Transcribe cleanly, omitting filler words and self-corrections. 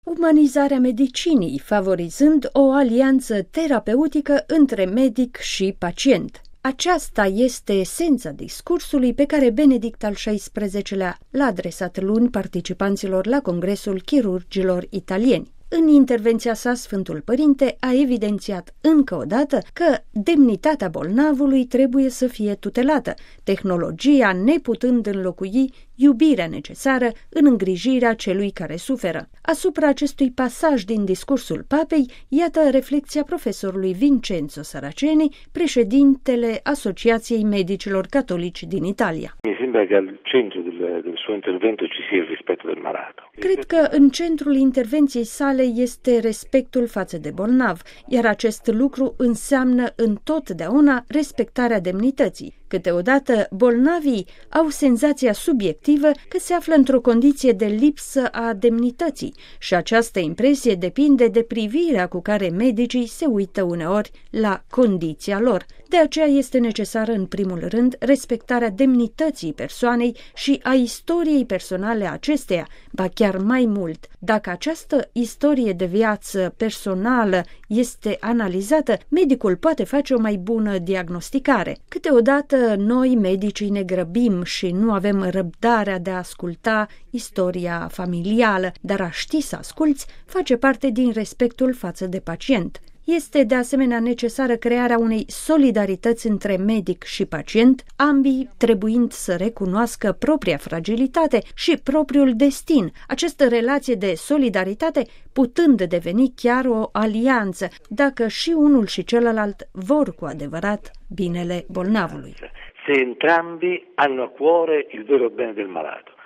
umanizarea medicinii, favorizând o alianță terapeutică între medic și pacient. Aceasta este esența discursului pe care Benedict al XVI-lea l-a adresat luni participanților la Congresul Chirurgilor Italieni. În intervenția sa, Sfântul Părinte a evidențiat încă o dată că demnitatea bolnavului trebuie să fie tutelată, tehnologia neputând înlocui iubirea necesară în îngrijirea celui care suferă. Asupra acestui pasaj din discursul papei, iată reflexia profesorului Vincenzo Saraceni, președintele Asociației Medicilor Catolici din Italia. Mi sembra che al centro del suo intervento ci sia il rispetto del malato. Cred că în centrul intervenției sale este respectul față de bolnav, iar acest lucru înseamnă întotdeauna respectarea demnității. Câteodată, bolnavii au senzația subiectivă că se află într-o condiție de lipsă a demnității și această impresie depinde de privirea cu care medicii se uită uneori la condiția lor. De aceea este necesară, în primul rând, respectarea demnității persoanei și a istoriei personale a acesteia, ba chiar mai mult. Dacă această istorie de viață personală este analizată, medicul poate face o mai bună diagnosticare. Câteodată noi, medicii, ne grăbim și nu avem răbdarea de a asculta istoria familială, dar a ști să asculți face parte din respectul față de pacient. Este de asemenea necesară crearea unei solidarități între medic și pacient, ambii trebuind să recunoască propria fragilitate și propriul destin, această relație de solidaritate putând deveni chiar o alianță, dacă și unul și celălalt vor cu adevărat binele bolnavului. Se entrambi hanno a cuore il vero bene del malato.